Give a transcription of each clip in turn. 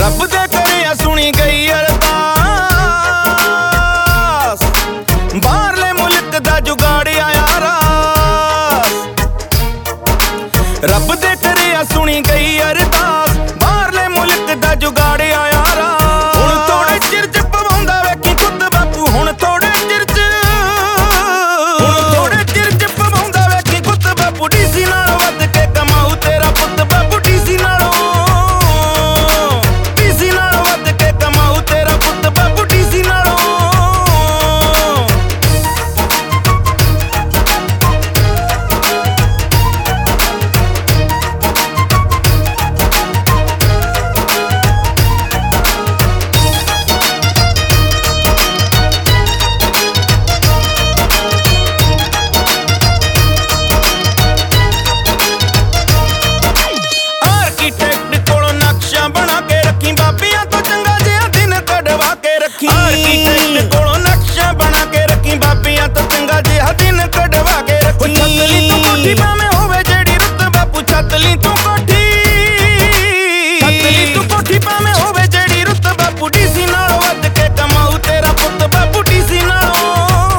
रब दे घरे सुनी गई अरदास, बाहरले मुल्क दा जुगाड़ आया रास। रब दे घरे सुनी गई अरदास, बाहरले मुल्क दा जुगाड़ आया रास। हुण थोड़े चिर च पवाउंदा वेखी खुद बापू, हुण थोड़े चिर च पवाउंदा वेखी खुद बापू। डीसी नालों वध के कमाऊ तेरा पुत्त बापू, डीसी नालों वध के कमाऊ तेरा पुत्त बापू, डीसी नालों। आर्कीटैक्ट कोलों नक्शा बना के रखी, बाबियां तो चंगा जिहा दिन कढवा के रखी। आर्कीटैक्ट कोलों नक्शा बना के रखी, बाबियां तो चंगा जिहा दिन कढवा के रखी। छतली तू कोठी भावें होवे जेड़ी रुत बापू, छतली तू कोठी भावें होवे जेड़ी रुत बापू। डीसी नालों वध के कमाऊ तेरा पुत्त बापू, डीसी नालों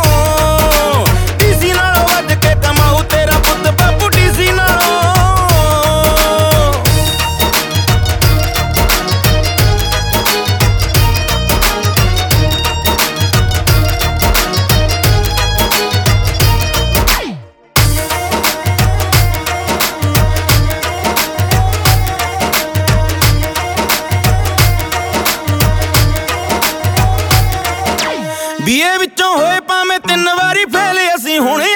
वध के कमाऊ तेरा पुत्त बापू, डीसी नालों। बीए विचों होए भावें 3 वारी फेल, असीं हुण